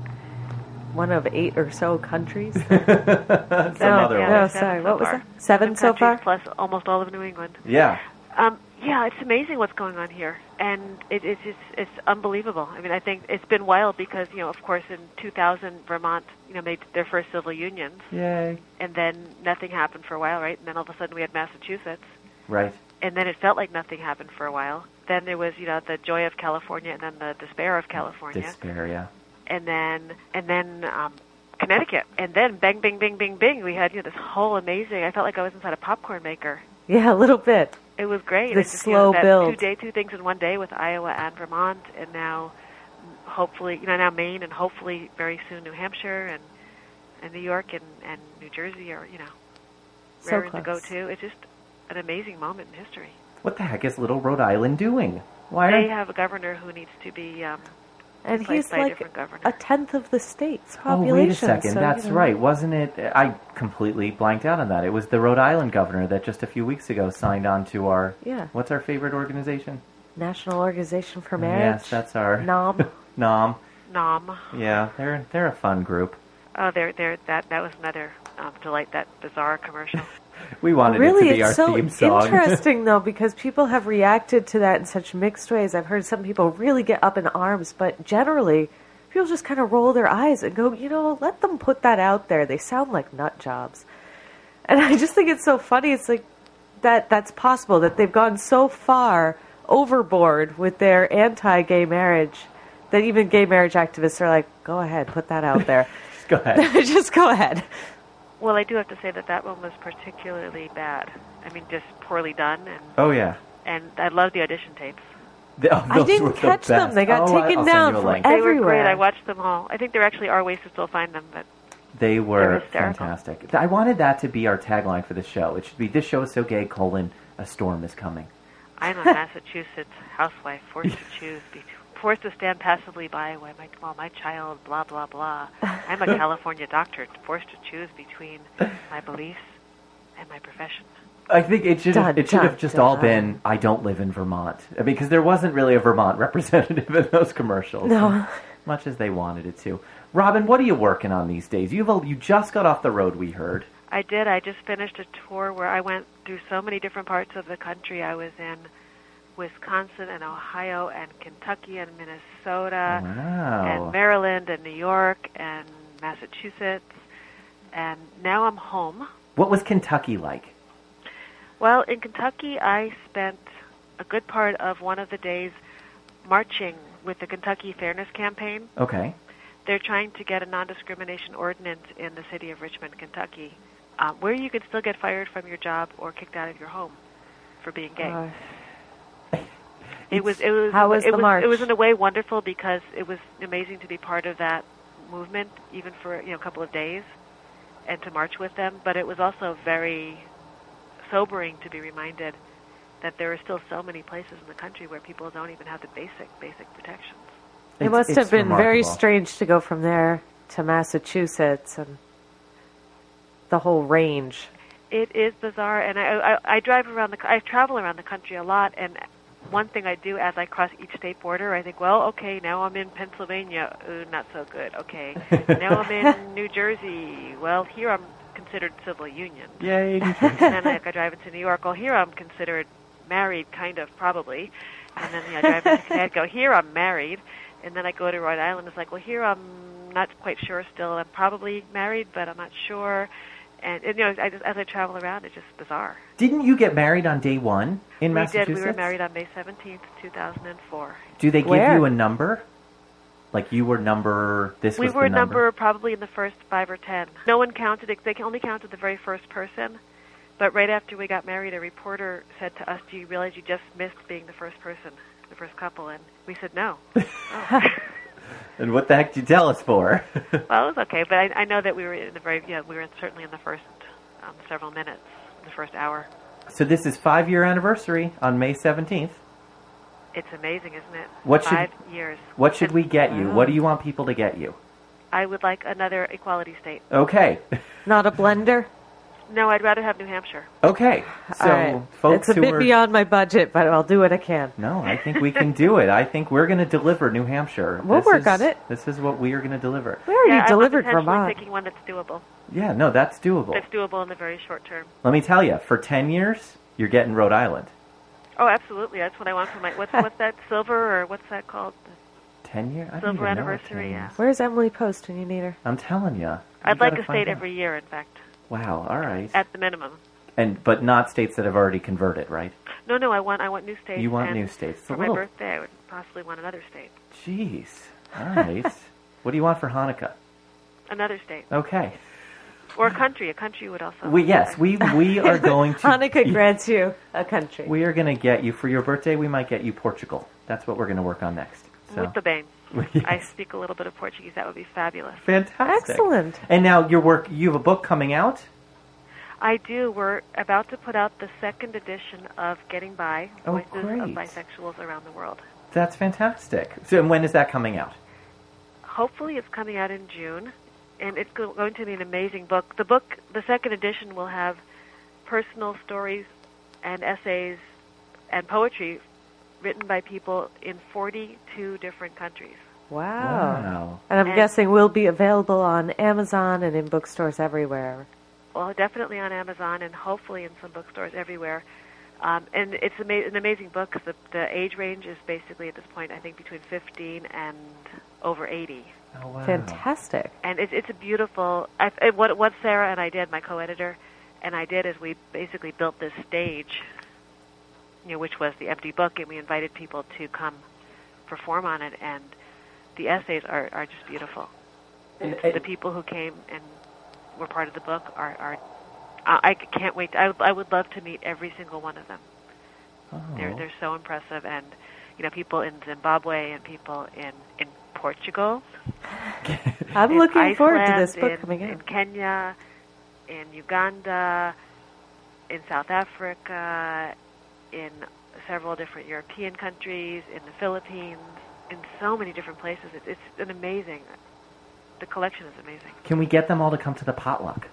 One of eight or so countries. Some no, other no, one. sorry. so What was far. that? Seven so countries far? plus almost all of New England. Yeah. Um, yeah, it's amazing what's going on here, and it, it's it's it's unbelievable. I mean, I think it's been wild because you know, of course, in two thousand, Vermont, you know, made their first civil unions, Yay. and then nothing happened for a while, right? And then all of a sudden we had Massachusetts, Right. and then it felt like nothing happened for a while. Then there was, you know, the joy of California, and then the despair of California, Despair. Yeah. and then and then um, Connecticut, and then bang, bing, bing, bing, bing. We had you know this whole amazing. I felt like I was inside a popcorn maker. Yeah, a little bit. It was great. The It's just, slow you know, that build. Two day, two things in one day with Iowa and Vermont, and now hopefully, you know, now Maine, and hopefully very soon New Hampshire and and New York and, and New Jersey are you know So raring to go close. to. It's just an amazing moment in history. What the heck is little Rhode Island doing? Why They are have a governor who needs to be um, And replaced he's by a like different governor. a tenth of the state's Oh, population. wait a second. so, That's you know. right. Wasn't it? I completely blanked out on that. It was the Rhode Island governor that just a few weeks ago signed on to our... Yeah. What's our favorite organization? National Organization for Marriage. Yes, that's our... N O M. N O M. Nom. Yeah, they're they're a fun group. Oh, there, there. That that was another um, delight. That bizarre commercial. We wanted Really, it to be our it's so theme song. interesting, though, because people have reacted to that in such mixed ways. I've heard some people really get up in arms, but generally, people just kind of roll their eyes and go, you know, let them put that out there. They sound like nut jobs. And I just think it's so funny. It's like that that's possible, that they've gone so far overboard with their anti-gay marriage that even gay marriage activists are like, go ahead, put that out there. Just go ahead. Just go ahead. Well, I do have to say that that one was particularly bad. I mean, just poorly done, and Oh, yeah. and I love the audition tapes. The- oh, I those didn't were the catch them. best. They got Oh, I- taken I'll send down you a from link. They everywhere. were great. I watched them all. I think there actually are ways to still find them, but They were They're hysterical. fantastic. I wanted that to be our tagline for the show. It should be, this show is so gay, colon, a storm is coming. I'm a Massachusetts housewife forced to choose, between, forced to stand passively by while my, while my child blah, blah, blah. I'm a California doctor forced to choose between my beliefs and my profession. I think it should have, Dun, it should have dun, just dun. all been, I don't live in Vermont. I mean, because there wasn't really a Vermont representative in those commercials. No. Much as they wanted it to. Robin, what are you working on these days? You've a, you just got off the road, we heard. I did. I just finished a tour where I went through so many different parts of the country. I was in Wisconsin and Ohio and Kentucky and Minnesota Wow. and Maryland and New York and Massachusetts. And now I'm home. What was Kentucky like? Well, in Kentucky, I spent a good part of one of the days marching with the Kentucky Fairness Campaign. Okay. They're trying to get a non-discrimination ordinance in the city of Richmond, Kentucky, uh, where you could still get fired from your job or kicked out of your home for being gay. Uh, it was. It was. How was it the was, march? It was in a way wonderful because it was amazing to be part of that movement, even for you know a couple of days, and to march with them. But it was also very sobering to be reminded that there are still so many places in the country where people don't even have the basic basic protections. it It's- must it's have been very remarkable. strange to go from there to Massachusetts and the whole range. It is bizarre, and I, I I drive around the I travel around the country a lot, and one thing I do as I cross each state border, I think, well, okay, now I'm in Pennsylvania, ooh, not so good. Okay, now I'm in New Jersey. Well, here I'm considered civil union. Yay! And then like, I drive into New York. Well, here I'm considered married, kind of, probably. And then yeah, I drive into Connecticut. Here I'm married, and then I go to Rhode Island. It's like, well, here I'm not quite sure still. I'm probably married, but I'm not sure. And, and you know, I just, as I travel around, it's just bizarre. Didn't you get married on day one in we Massachusetts? We did. We were married on May seventeenth, two thousand four. Do they give Where? you a number? Like you were number, this we was were the number? number probably in the first five or ten. No one counted it. They only counted the very first person. But right after we got married, a reporter said to us, do you realize you just missed being the first person, the first couple? And we said, no. Oh. And what the heck did you tell us for? Well, it was okay, but I, I know that we were in the very, yeah, we were certainly in the first um, several minutes, the first hour. So this is five-year anniversary on May seventeenth. It's amazing, isn't it? What should, Five years. What should And we get you? What do you want people to get you? I would like another equality state. Okay. Not a blender? No, I'd rather have New Hampshire. Okay. So, All right. folks It's a who bit are... beyond my budget, but I'll do what I can. No, I think we can do it. I think we're going to deliver New Hampshire. We'll This work is- on it. This is what we are going to deliver. We already yeah, delivered I'm potentially Vermont. picking one that's doable. Yeah, no, that's doable. That's doable in the very short term. Let me tell you, for ten years, you're getting Rhode Island. Oh, absolutely. That's what I want for my, what's, what's that, silver, or what's that called? ten years? I don't Silver even know what anniversary, ten yeah. is. Where's Emily Post when you need her? I'm telling you. I'd like a state every year, in fact, Wow, all right. at the minimum. And but not states that have already converted, right? No, no, I want I want new states. You want and new states. It's a For little- my birthday, I would possibly want another state. Jeez. All right. What do you want for Hanukkah? Another state. Okay. Or a country. A country would also... We yes, we we are going to Hanukkah grants you a country. We are going to get you for your birthday. We might get you Portugal. That's what we're going to work on next. So Muito bem. Yes. I speak a little bit of Portuguese. That would be fabulous. Fantastic. Excellent. And now your work. You have a book coming out. I do. We're about to put out the second edition of Getting By, Oh, Voices great. of Bisexuals Around the World. That's fantastic. So and when is that coming out? Hopefully it's coming out in June, and it's go- going to be an amazing book. The book, the second edition, will have personal stories and essays and poetry written by people in forty-two different countries. Wow. Wow. And I'm And- guessing will be available on Amazon and in bookstores everywhere. Well, definitely on Amazon and hopefully in some bookstores everywhere. Um, and it's ama- an amazing book because the, the age range is basically at this point, I think, between fifteen and over eighty. Oh wow. Fantastic. And it's, it's a beautiful... I, I, what, what Sarah and I did, my co-editor, and I did is we basically built this stage, you know, which was the empty book, and we invited people to come perform on it, and the essays are, are just beautiful. And- the people who came and were part of the book are... are I I can't wait. I, I would love to meet every single one of them. Oh. They're they're so impressive, and you know, people in Zimbabwe and people in, in Portugal. I'm in looking forward to Iceland, this book in, coming in out. Kenya, in Uganda, in South Africa, in several different European countries, in the Philippines, in so many different places. It, it's an amazing. The collection is amazing. Can we get them all to come to the potluck?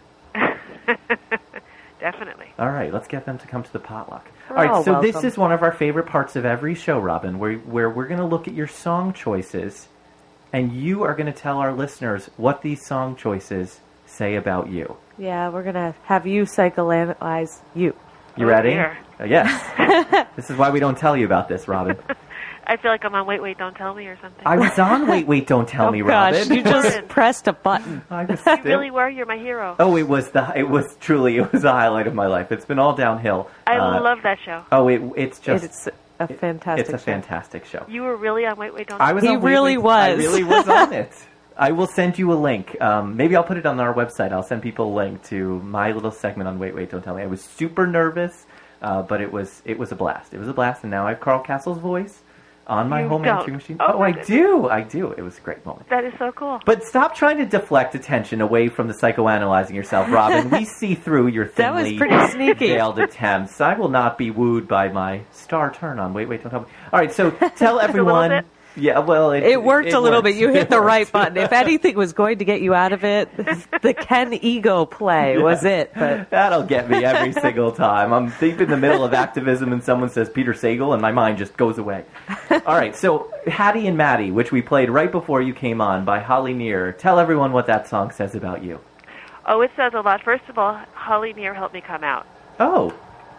Definitely. All right, let's get them to come to the potluck. They're All right, all so this welcome. is one of our favorite parts of every show, Robin, where, where we're going to look at your song choices, and you are going to tell our listeners what these song choices say about you. Yeah, we're going to have you psychoanalyze you. You Oh, ready? dear. Uh, yes. This is why we don't tell you about this, Robin. I feel like I'm on Wait, Wait, Don't Tell Me or something. I was on Wait, Wait, Don't Tell Oh Me, gosh, Robin. you just Robin. pressed a button. I was You still- really were. You're my hero. Oh, it was the. It was truly. It was the highlight of my life. It's been all downhill. I Uh, love that show. Oh, it, it's just. It's a fantastic It's a show. fantastic show. You were really on Wait, Wait, Don't I Tell was. Me. He on Wait, really Wait- I was. really was on it. I will send you a link. Um, maybe I'll put it on our website. I'll send people a link to my little segment on Wait, Wait, Don't Tell Me. I was super nervous, uh, but it was it was a blast. It was a blast, and now I have Carl Castle's voice on my You home don't. answering machine. Oh, Oh, my I goodness. do. I do. It was a great moment. That is so cool. But stop trying to deflect attention away from the psychoanalyzing yourself, Robin. We see through your That was thinly pretty sneaky. veiled attempts. I will not be wooed by my star turn on Wait, Wait, Don't Tell Me. All right, so tell Just a little everyone. bit? Yeah, well, it, It worked it a little works. bit. You hit It the works. right button. If anything was going to get you out of it, the Ken Ego play was it. But That'll get me every single time. I'm deep in the middle of activism and someone says Peter Sagal and my mind just goes away. All right, so Hattie and Maddie, which we played right before you came on by Holly Near. Tell everyone what that song says about you. Oh, it says a lot. First of all, Holly Near helped me come out. Oh,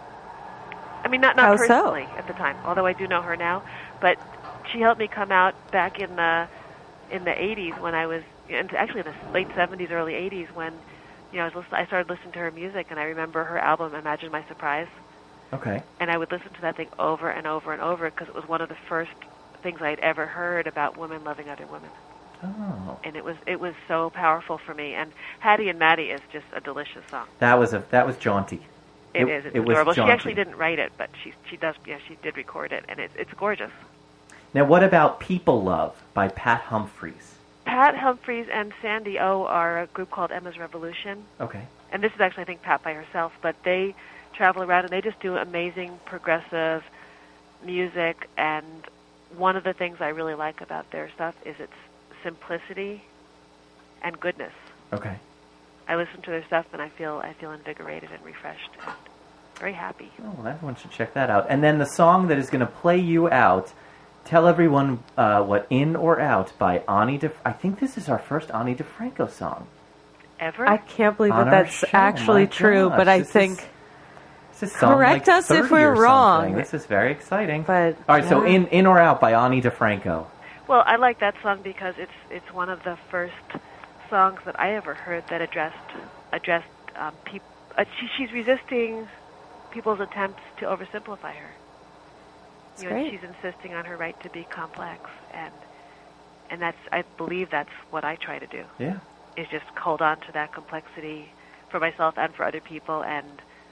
I mean, not not How so? personally at the time, although I do know her now, but she helped me come out back in the in the eighties when I was, and actually in the late seventies, early eighties, when you know I was listen, I started listening to her music, and I remember her album Imagine My Surprise, okay. and I would listen to that thing over and over and over because it was one of the first things I'd ever heard about women loving other women. Oh, And it was it was so powerful for me. And Hattie and Maddie is just a delicious song. that was a that was jaunty. It, it is. It's it was adorable. She jaunty. actually didn't write it, but she she does. Yeah, she did record it, and it's it's gorgeous. Now, what about People Love by Pat Humphries? Pat Humphries and Sandy O are a group called Emma's Revolution, Okay. and this is actually I think Pat by herself, but they travel around and they just do amazing progressive music. And one of the things I really like about their stuff is its simplicity and goodness. Okay. I listen to their stuff and I feel I feel invigorated and refreshed and very happy. Oh, well, everyone should check that out. And then the song that is going to play you out, tell everyone uh, what In or Out by Ani De... I think this is our first Ani DeFranco song. Ever? I can't believe On that our that's show. actually My true. gosh, But I this is- think, This is song Correct like us if thirty we're or something. wrong. This is very exciting. but All right, so yeah. In In or Out by Ani DeFranco. Well, I like that song because it's it's one of the first songs that I ever heard that addressed addressed um, people. Uh, she, she's resisting people's attempts to oversimplify her. That's You know, great. she's insisting on her right to be complex, and and that's I believe that's what I try to do. Yeah. Is just hold on to that complexity for myself and for other people, and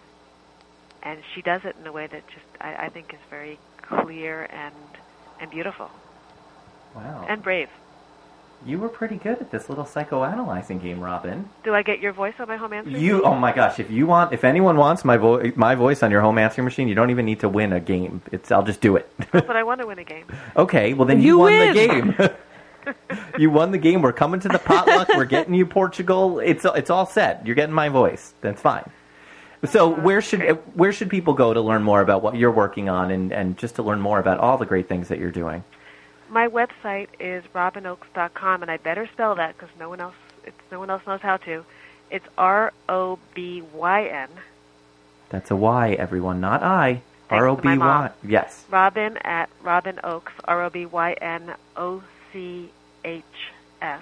and she does it in a way that just I, I think is very clear and and beautiful Wow. and brave. You were pretty good at this little psychoanalyzing game, Robin. Do I get your voice on my home answering You, machine? oh my gosh! If you want, if anyone wants my vo- my voice on your home answering machine, you don't even need to win a game. It's I'll just do it. But I want to win a game. Okay, well then you, You won win. the game. You won the game. We're coming to the potluck. We're getting you Portugal. It's it's all set. You're getting my voice. That's fine. So where should great. where should people go to learn more about what you're working on and, and just to learn more about all the great things that you're doing? My website is robin oakes dot com, and I better spell that because no one else it's no one else knows how to. It's R O B Y N. That's a Y, everyone, not I. Thanks R O to B my Y. mom. Yes. Robin at Robin Oakes, R O B Y N O C H S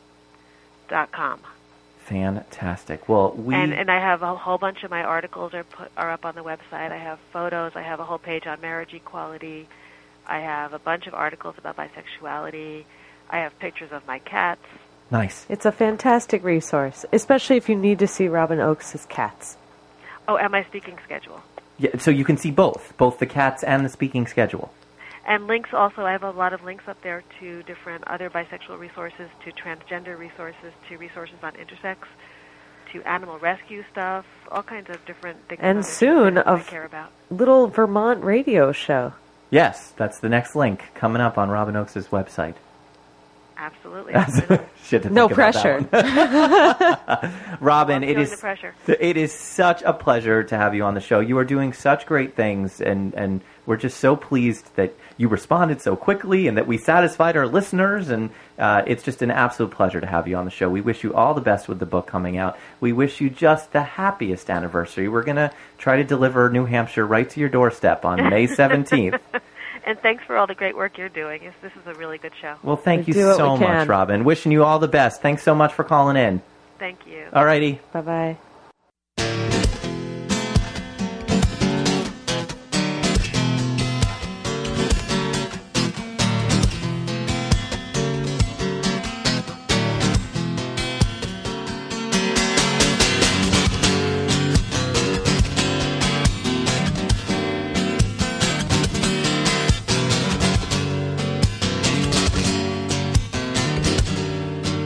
dot com. Fantastic. Well, we And and I have a whole bunch of my articles are put are up on the website. I have photos. I have a whole page on marriage equality. I have a bunch of articles about bisexuality. I have pictures of my cats. nice. It's a fantastic resource, especially if you need to see Robin Oakes' cats. Oh, and my speaking schedule. Yeah, so you can see both, both the cats and the speaking schedule. And links also, I have a lot of links up there to different other bisexual resources, to transgender resources, to resources on intersex, to animal rescue stuff, all kinds of different things. And about soon intersex that of- I care about. Little Vermont radio show. Yes, that's the next link coming up on Robin Oakes' website. Absolutely. Shit to No think about that pressure. one. Robin, I'm it feeling is the pressure. it is such a pleasure to have you on the show. You are doing such great things, and, and we're just so pleased that you responded so quickly and that we satisfied our listeners. And uh, it's just an absolute pleasure to have you on the show. We wish you all the best with the book coming out. We wish you just the happiest anniversary. We're going to try to deliver New Hampshire right to your doorstep on May seventeenth. And thanks for all the great work you're doing. It's, this is a really good show. Well, thank We you do what so we much, can. Robin. Wishing you all the best. Thanks so much for calling in. Thank you. All righty. Bye-bye.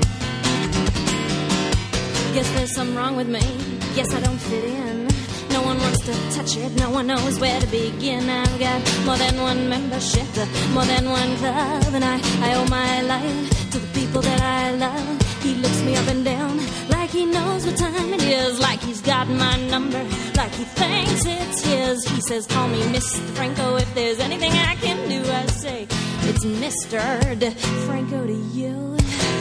Guess there's something wrong with me. Guess I don't fit in. No one one wants to touch it, no one knows where to begin. I've got more than one membership, more than one club, and I, I owe my life to the people that I love. He looks me up and down like he knows what time it is, like he's got my number, like he thinks it's his. He says, call me Mister Franco, if there's anything I can do. I say, it's Mister DeFranco to you.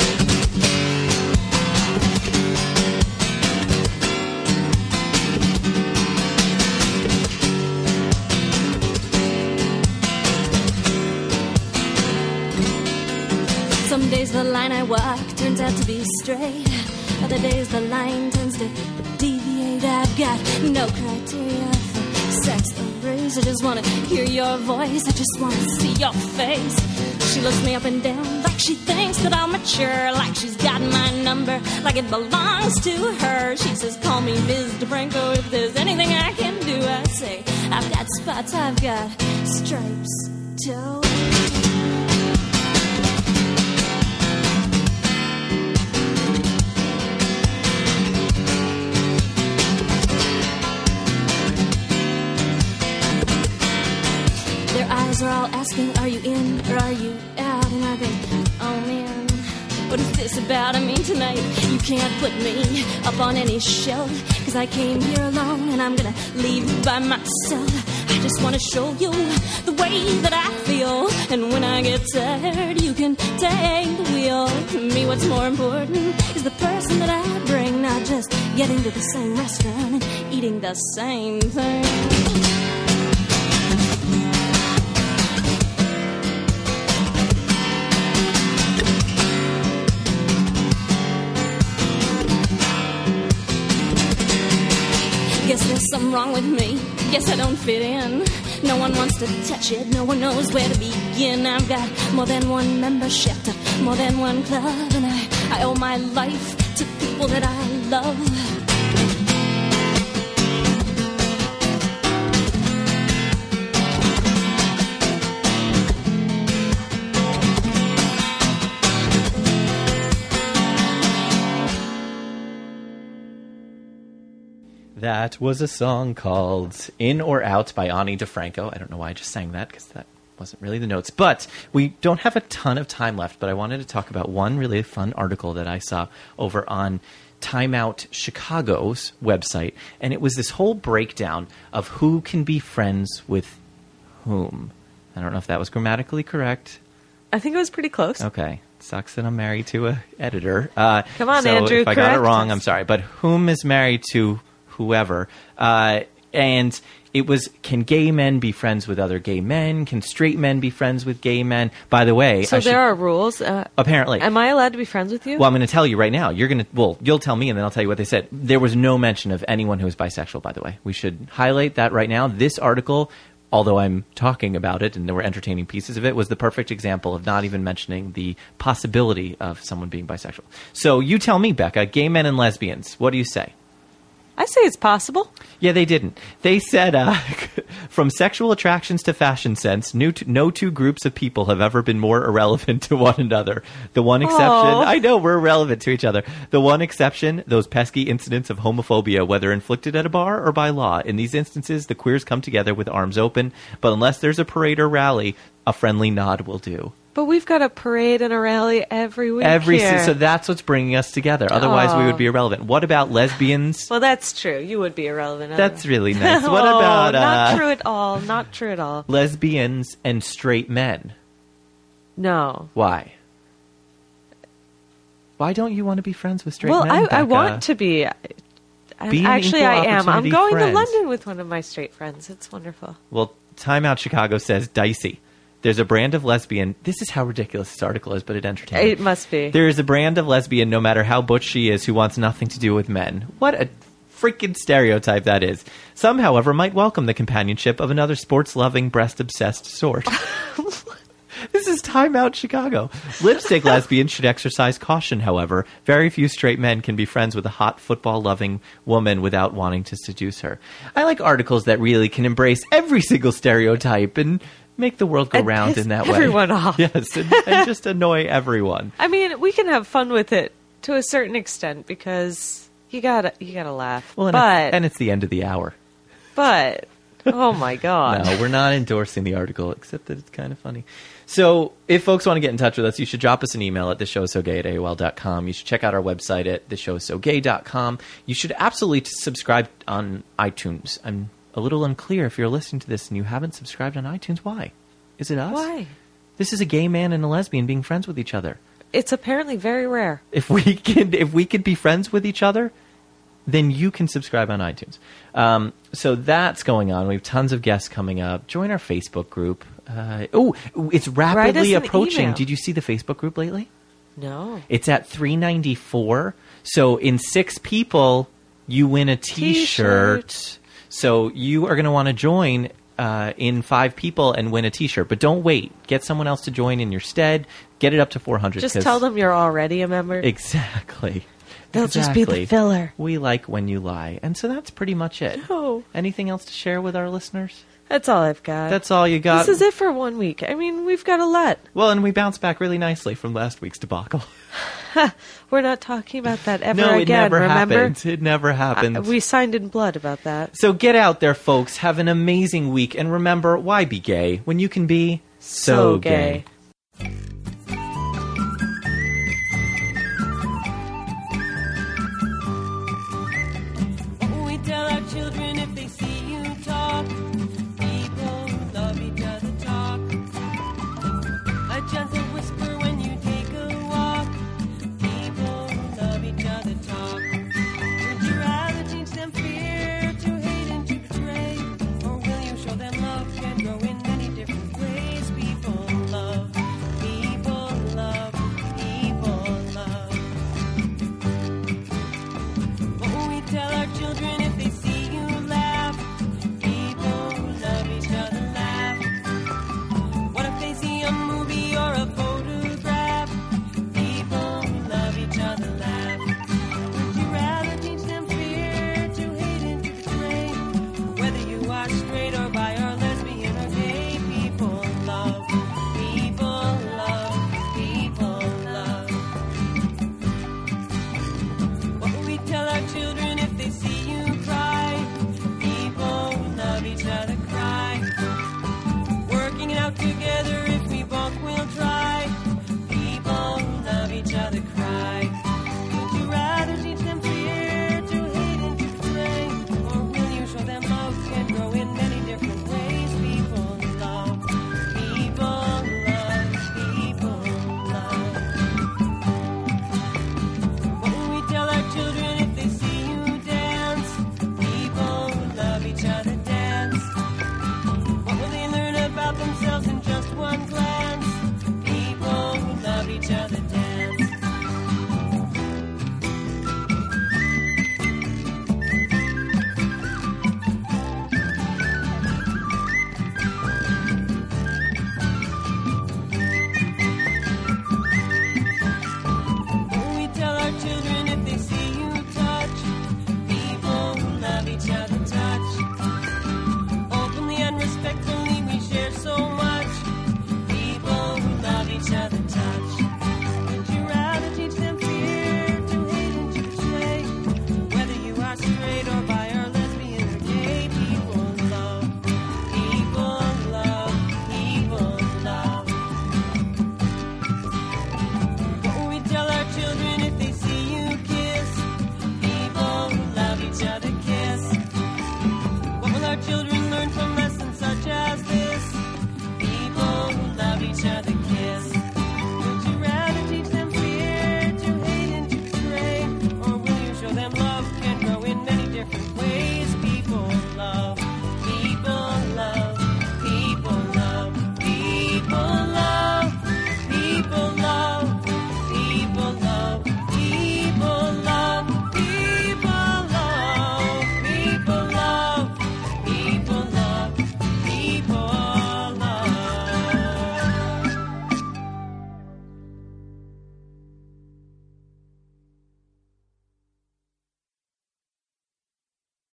Some days the line I walk turns out to be straight. Other days the line tends to deviate. I've got no criteria for sex or race. I just want to hear your voice. I just want to see your face. She looks me up and down like she thinks that I'm mature, like she's got my number, like it belongs to her. She says, call me Miz DeFranco, if there's anything I can do. I say, I've got spots, I've got stripes too. Are all asking, are you in or are you out? And I think, oh man, what is this about? I mean, tonight you can't put me up on any shelf, cause I came here alone and I'm gonna leave by myself. I just wanna show you the way that I feel, and when I get tired you can take the wheel. To me what's more important is the person that I bring, not just getting to the same restaurant and eating the same thing. Guess there's something wrong with me. Guess I don't fit in. No one wants to touch it. No one knows where to begin. I've got more than one membership, more than one club, and I, I owe my life to people that I love. That was a song called In or Out by Ani DeFranco. I don't know why I just sang that, because that wasn't really the notes. But we don't have a ton of time left, but I wanted to talk about one really fun article that I saw over on Time Out Chicago's website. And it was this whole breakdown of who can be friends with whom. I don't know if that was grammatically correct. I think it was pretty close. Okay. Sucks that I'm married to an editor. Uh, Come on, so Andrew. if I got it wrong, us. I'm sorry. But whom is married to whoever, uh, and it was, can gay men be friends with other gay men? Can straight men be friends with gay men? By the way, so I there should, are rules. Uh, apparently, am I allowed to be friends with you? Well, I'm going to tell you right now. You're going to, well, you'll tell me, and then I'll tell you what they said. There was no mention of anyone who was bisexual. By the way, we should highlight that right now. This article, although I'm talking about it and there were entertaining pieces of it, was the perfect example of not even mentioning the possibility of someone being bisexual. So you tell me, Becca, gay men and lesbians. What do you say? I say it's possible. Yeah, they didn't. They said, uh, from sexual attractions to fashion sense, no, t- no two groups of people have ever been more irrelevant to one another. The one exception, Aww. I know we're irrelevant to each other. The one exception, those pesky incidents of homophobia, whether inflicted at a bar or by law. In these instances, the queers come together with arms open, but unless there's a parade or rally, a friendly nod will do. But we've got a parade and a rally every week Every here. So that's what's bringing us together. Otherwise, Aww. we would be irrelevant. What about lesbians? Well, that's true. You would be irrelevant. That's really nice. What oh, about... Uh, not true at all. Not true at all. lesbians and straight men? No. Why? Why don't you want to be friends with straight well, men, I, I Becca? want to be. Be an Actually, equal I am. I'm opportunity going friend. to London with one of my straight friends. It's wonderful. Well, Time Out Chicago says dicey. There's a brand of lesbian. This is how ridiculous this article is, but it entertains. It must be. There is a brand of lesbian, no matter how butch she is, who wants nothing to do with men. What a freaking stereotype that is. Some, however, might welcome the companionship of another sports-loving, breast-obsessed sort. This is Time Out Chicago. Lipstick lesbians should exercise caution, however. Very few straight men can be friends with a hot, football-loving woman without wanting to seduce her. I like articles that really can embrace every single stereotype and make the world go And round piss in that everyone way. off. Yes, and, and just annoy everyone. I mean, we can have fun with it to a certain extent because you gotta you gotta laugh. Well, and, but it's, and it's the end of the hour. But, oh my God. No, we're not endorsing the article, except that it's kind of funny. So if folks want to get in touch with us, you should drop us an email at thisshowisso.gay at A O L dot com. You should check out our website at thisshowisso.gay dot com. You should absolutely subscribe on iTunes. I'm a little unclear if you're listening to this and you haven't subscribed on iTunes. Why? Is it us? Why? This is a gay man and a lesbian being friends with each other. It's apparently very rare. If we could, if we could be friends with each other, then you can subscribe on iTunes. Um, so that's going on. We have tons of guests coming up. Join our Facebook group. Uh, oh, it's rapidly an approaching. email. Did you see the Facebook group lately? No. It's at three ninety-four. So in six people, you win a T-shirt. T-shirt. So you are going to want to join uh, in five people and win a T-shirt. But don't wait. Get someone else to join in your stead. Get it up to four hundred. Just tell them you're already a member. Exactly. They'll exactly. just be the filler. We like when you lie. And so that's pretty much it. Oh. Anything else to share with our listeners? That's all I've got. That's all you got? This is it for one week. I mean, we've got a lot. Well, and we bounced back really nicely from last week's debacle. We're not talking about that ever no, it again, never remember? happened. It never happened. Uh, we signed in blood about that. So get out there, folks. Have an amazing week. And remember, why be gay when you can be so, So gay. gay.